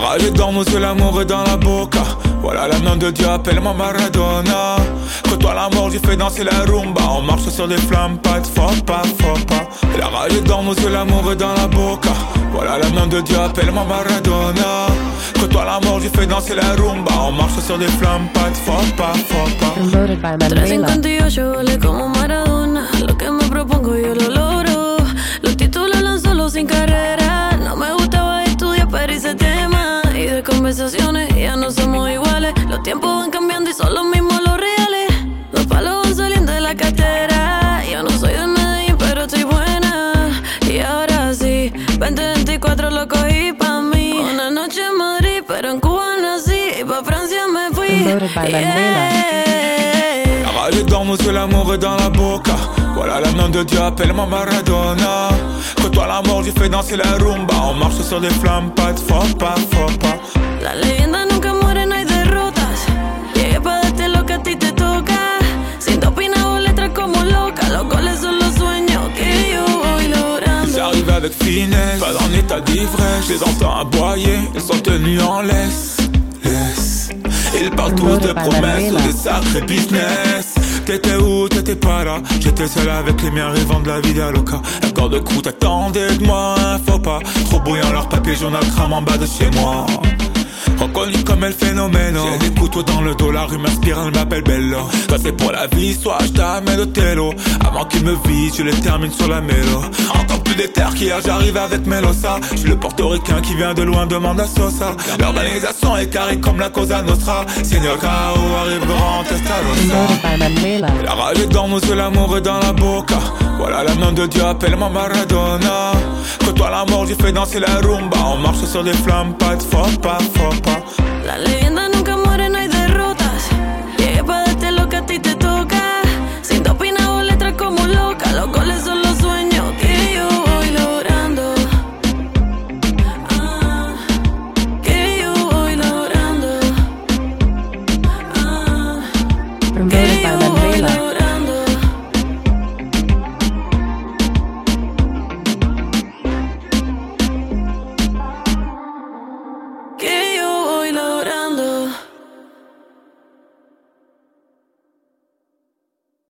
rage est dans nos yeux, l'amour est dans la boca. Voilà la main de Dieu, appelle-moi Maradona. Côtoie la mort, j'ai fait danser la rumba. On marche sur des flammes, pas de faut pas. La rage est dans nos yeux, l'amour est dans la boca. Voilà la main de Dieu, appelle-moi Maradona. Côtoie la mort, j'ai fait danser la rumba. On marche sur des flammes, pas de faut pas. 358 vale como Maradona. Lo que me propongo yo lo logro. Los títulos los solo sin carrera. No me gustaba estudiar pero hice tema. Y de conversaciones ya no somos iguales. Los tiempos van cambiando y son los mismos los reales. Los palos van saliendo de la cartera. Yo no soy de Medellín pero estoy buena. Y ahora sí, 2024 lo cogí pa' mí. Una noche en Madrid pero en Cuba nací. Y pa' Francia me fui. La rage est dans nos yeux, l'amour est dans la boca. Voilà la main de Dieu, appelle-moi Maradona. Côtoie la mort, j'ai fait danser la rumba. On marche sur des flammes, pas de faut pas. La leyenda nunca muere, no hay derrotas. Llegué pa' darte lo que a ti te toca. Sin opina o letras como loca. Los goles son los sueños que yo voy logrando. J'arrive avec finesse, pas en état d'ivresse. Je les entends aboyer, ils sont tenus en laisse. Ils parlent tous de promesses ou des sacrés business. T'étais où, t'étais pas là. J'étais seul avec les miens rêvant de la vida loca. Un corps de croûte attendait de moi un faux pas. Trop bouillant leur papier journal crame en bas de chez moi. Reconnu comme el phénomène. J'ai des couteaux dans le dos, la rue m'inspire, elle m'appelle Bello. Soit c'est pour la vie, soit je t'amène au télo. Avant qu'ils me visent, je les termine sur la mélo. Encore plus déter qu'hier, j'arrive avec Melosa. Je suis le portoricain qui vient de loin, demande à Sosa. L'organisation est carrée comme la Cosa Nostra. Signor K.O. arrive grand Testarossa. La rage est dans nos yeux, l'amour est dans la boca. Voilà la main de Dieu, appelle-moi Maradona. Côtoie la mort, j'ai fait danser la rumba. On marche sur des flammes, pas de faut pas.